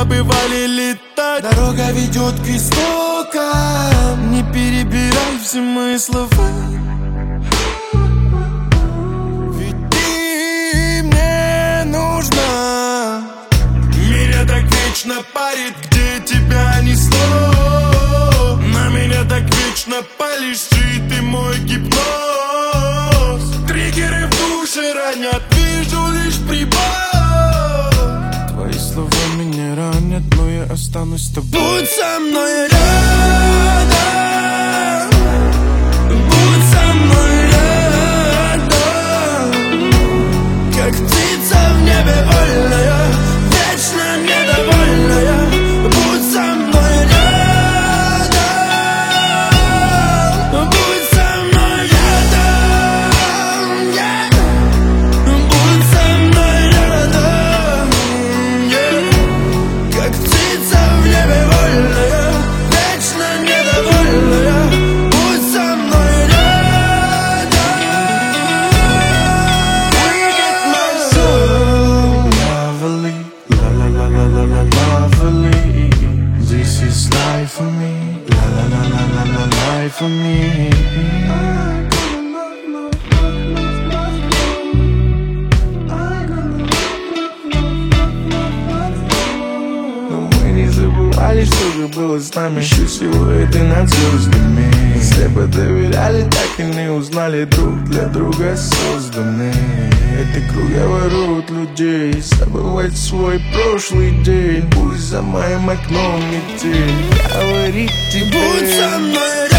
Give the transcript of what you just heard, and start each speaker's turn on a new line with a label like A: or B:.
A: забывали летать.
B: Дорога ведет к истокам,
A: не перебирай все мои слова,
B: ведь ты мне нужна.
A: меня так вечно парит, где тебя несло. На меня так вечно палишь, и ты мой гипноз. Триггеры в душе ранят, вижу лишь прибор.
B: Твои слова меня ранят, но я останусь с тобой.
A: Будь со мной рядом, будь со мной рядом,
B: как птица в небе вольная, вечно недовольная.
A: будь со мной рядом, будь со мной рядом, yeah. Будь со мной рядом, yeah.
B: Как птица в небе вольная,
A: вечно недовольная. Будь со мной рядом. We get my soul.
B: lovely, la la la la la la lovely. This is life for me, la la la la la la life for me. Забывали, что же было с нами. Еще силуэты над звездами. Слепо доверяли, так и не узнали. Друг для друга созданы. Это круговорот людей. Забывать свой прошлый день. Пусть за моим окном метель говорит тебе.
A: Будь со мной